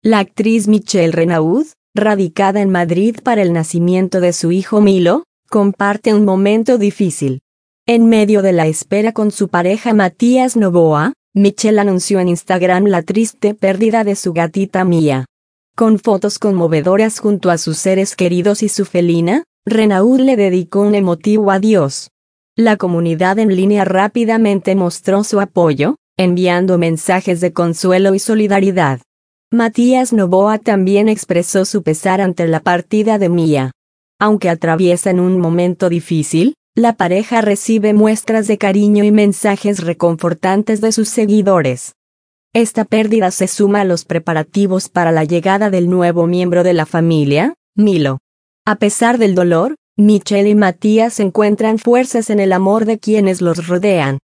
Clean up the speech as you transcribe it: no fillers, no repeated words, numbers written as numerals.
La actriz Michelle Renaud, radicada en Madrid para el nacimiento de su hijo Milo, comparte un momento difícil. En medio de la espera con su pareja Matías Novoa, Michelle anunció en Instagram la triste pérdida de su gatita Mía. Con fotos conmovedoras junto a sus seres queridos y su felina, Renaud le dedicó un emotivo adiós. La comunidad en línea rápidamente mostró su apoyo, enviando mensajes de consuelo y solidaridad. Matías Novoa también expresó su pesar ante la partida de Mía. Aunque atraviesan un momento difícil, la pareja recibe muestras de cariño y mensajes reconfortantes de sus seguidores. Esta pérdida se suma a los preparativos para la llegada del nuevo miembro de la familia, Milo. A pesar del dolor, Michelle y Matías encuentran fuerzas en el amor de quienes los rodean.